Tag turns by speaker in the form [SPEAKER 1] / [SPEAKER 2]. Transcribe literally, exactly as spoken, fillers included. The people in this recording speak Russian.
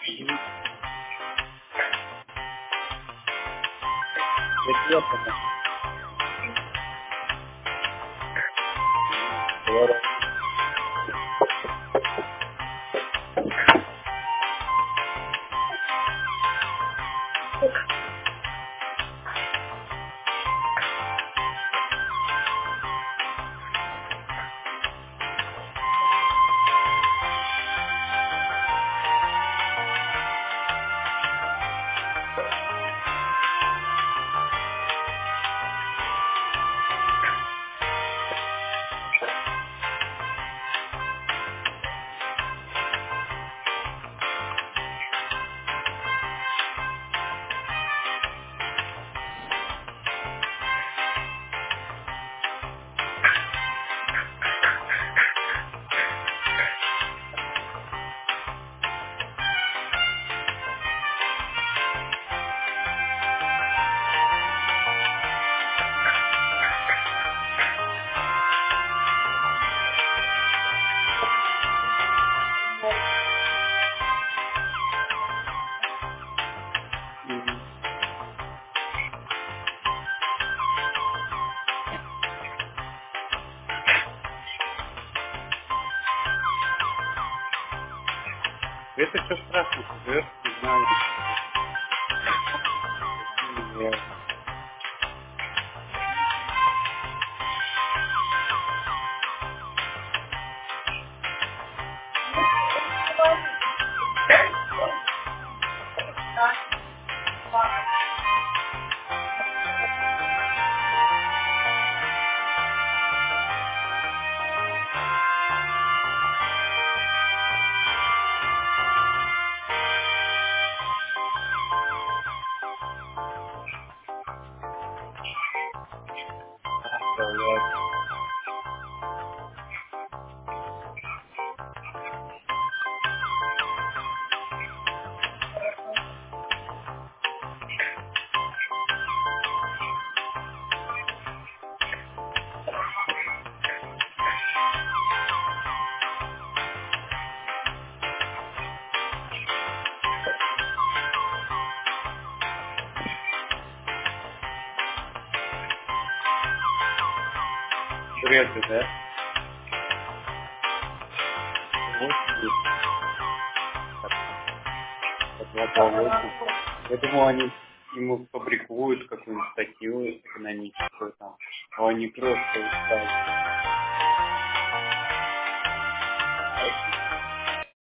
[SPEAKER 1] Мгм. Это я понял. М, здорово. Мгм. Это что страшно, ты живешь, не знаю, какие я- оставляю. Шреты, да? восемь, так, по два по восемь. Я думал, они ему фабрикуют какую-нибудь статью экономическую там, а они просто устали.